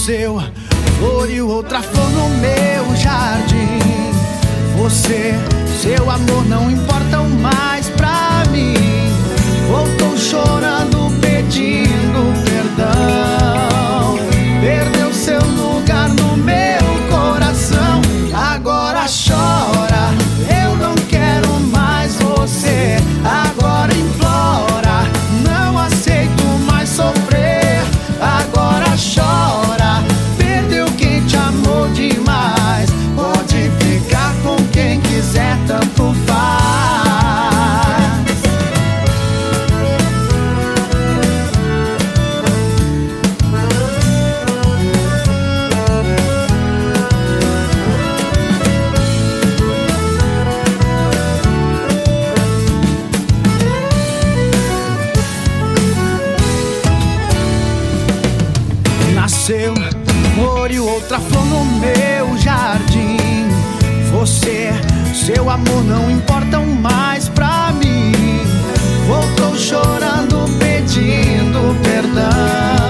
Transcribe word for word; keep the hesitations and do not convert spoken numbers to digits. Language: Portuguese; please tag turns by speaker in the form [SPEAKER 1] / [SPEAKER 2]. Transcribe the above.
[SPEAKER 1] Nasceu, floriu outra flor no meu jardim. Você, seu amor não importam mais pra mim. Voltou chorando, pedindo perdão. Perdeu seu lugar no meu coração. Agora chora, eu não quero mais você. Agora implora, não aceito mais sofrer. Agora chora, perdeu quem te amou demais. Pode ficar com quem quiser, tanto faz. Nasceu, floriu outra flor no meu jardim. Você, seu amor não importam mais pra mim. Voltou chorando, pedindo perdão.